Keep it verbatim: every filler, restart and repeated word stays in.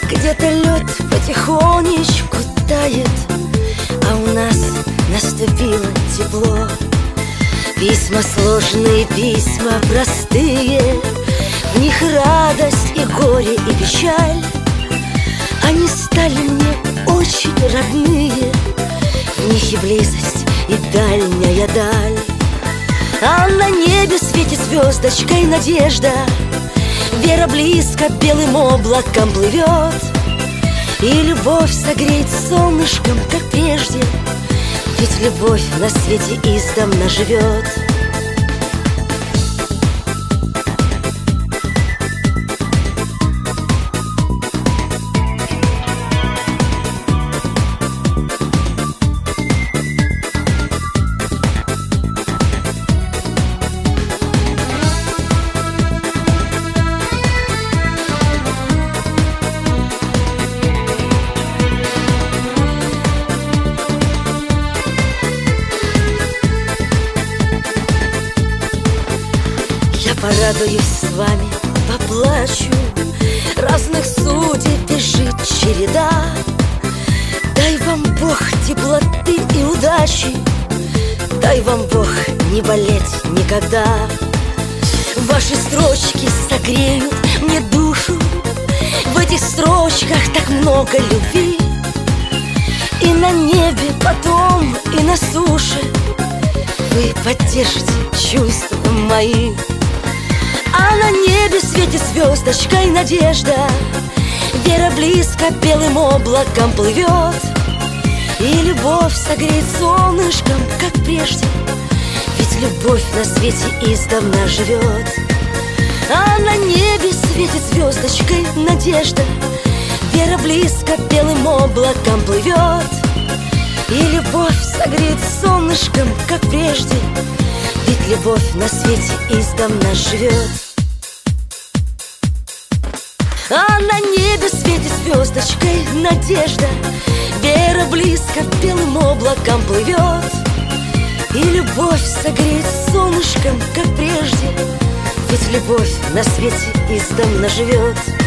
Где-то лед потихонечку тает, а у нас наступило тепло. Письма сложные, письма простые, в них радость и горе, и печаль. Они стали мне очень родные, в них и близость, и дальняя даль. А на небе светит звездочкой надежда, вера близко белым облаком плывет, и любовь согреет солнышком, как прежде, ведь любовь на свете издавна живет. Я порадуюсь с вами, поплачу, разных судеб бежит череда. Дай вам Бог теплоты и удачи, дай вам Бог не болеть никогда. Ваши строчки согреют мне душу, в этих строчках так много любви. И на небе потом, и на суше вы поддержите чувства мои. А на небе светит звездочкой надежда, вера близко белым облаком плывет, и любовь согреет солнышком, как прежде, ведь любовь на свете издавна живет. А на небе светит звездочкой надежда, вера близко белым облаком плывет, и любовь согреет солнышком, как прежде, ведь любовь на свете издавна живет. А на небе светит звездочкой надежда, вера близко белым облаком плывет, и любовь согреет солнышком, как прежде, ведь любовь на свете издавна живет.